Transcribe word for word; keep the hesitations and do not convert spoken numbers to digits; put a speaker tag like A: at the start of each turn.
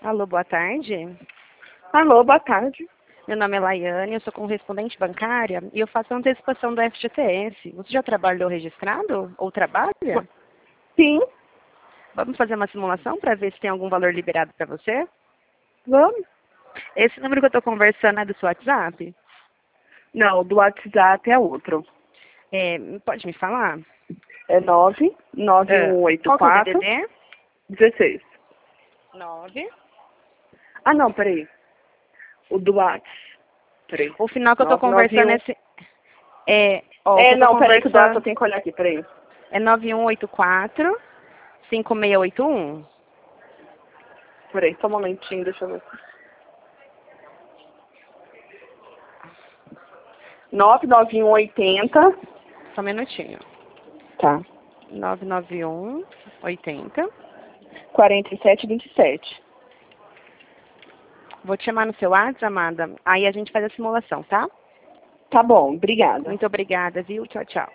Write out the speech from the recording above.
A: Alô, boa tarde.
B: Alô, boa tarde.
A: Meu nome é Laiane, eu sou correspondente bancária e eu faço antecipação do F G T S. Você já trabalhou registrado ou trabalha?
B: Sim,
A: Vamos fazer uma simulação para ver se tem algum valor liberado para você?
B: vamos?
A: Esse número que eu estou conversando é do seu WhatsApp?
B: Não, do WhatsApp é outro.
A: É, pode me falar?
B: É nove nove
A: Ah,
B: um oito
A: qual que é o
B: quatro
A: D D D?
B: dezesseis.
A: nove.
B: Ah, não, peraí. O do WhatsApp. Peraí.
A: O final que eu estou
B: nove nove
A: conversando
B: um.
A: é... esse- É, ó, o que
B: É,
A: eu estou
B: não, peraí que o do WhatsApp
A: conversando
B: eu tenho que olhar aqui, peraí.
A: é nove um oito quatro, cinco seis oito um.
B: Peraí, só um momentinho, deixa eu ver. nove nove um oitenta.
A: Só um minutinho.
B: Tá.
A: nove nove um oitenta.
B: quarenta e sete vinte e sete.
A: Vou te chamar no seu WhatsApp, amada. Aí a gente faz a simulação, tá?
B: Tá bom, obrigada.
A: Muito obrigada, viu? Tchau, tchau.